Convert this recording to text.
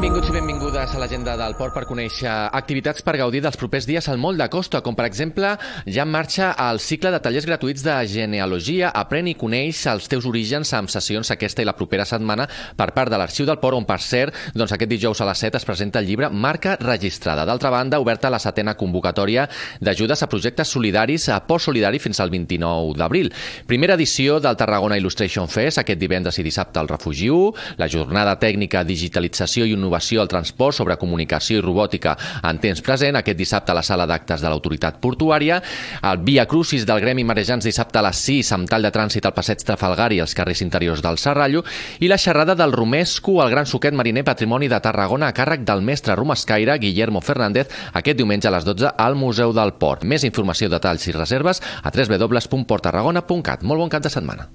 Benvinguts i benvingudes a l'agenda del port per conèixer activitats per gaudir dels propers dies al Moll de Costa, com per exemple ja en marxa el cicle de tallers gratuïts de genealogia. Aprèn i coneix els teus orígens amb sessions aquesta i la propera setmana per part de l'Arxiu del Port, on per cert, aquest dijous a les 7 es presenta el llibre Marca Registrada. D'altra banda, oberta la 7a convocatòria d'ajudes a projectes solidaris a Port Solidari fins al 29 d'abril. Primera edició del Tarragona Illustration Fest, aquest divendres i dissabte al Refugi 1, la jornada tècnica digitalització i innovació al transport sobre comunicació i robòtica en temps present, aquest dissabte a la sala d'actes de l'autoritat portuària, el Via Crucis del Gremi Marejants dissabte a les 6 amb tall de trànsit al passeig Trafalgar i els carrers interiors del Serrallo, i la xerrada del Romesco, el gran suquet mariner patrimoni de Tarragona a càrrec del mestre romescaire Guillermo Fernández, aquest diumenge a les 12 al Museu del Port. Més informació, detalls i reserves a www.porttarragona.cat. Molt bon cap de setmana.